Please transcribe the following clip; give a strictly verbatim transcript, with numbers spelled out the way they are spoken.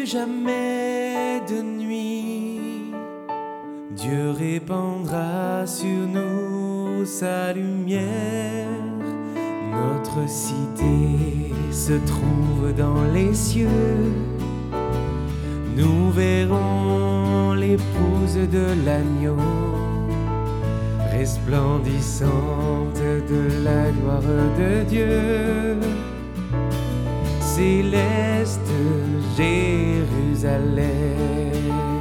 jamais de nuit, Dieu répandra sur nous sa lumière. Notre cité se trouve dans les cieux. Nous verrons l'épouse de l'agneau, resplendissante de la gloire de Dieu. Céleste Jérusalem.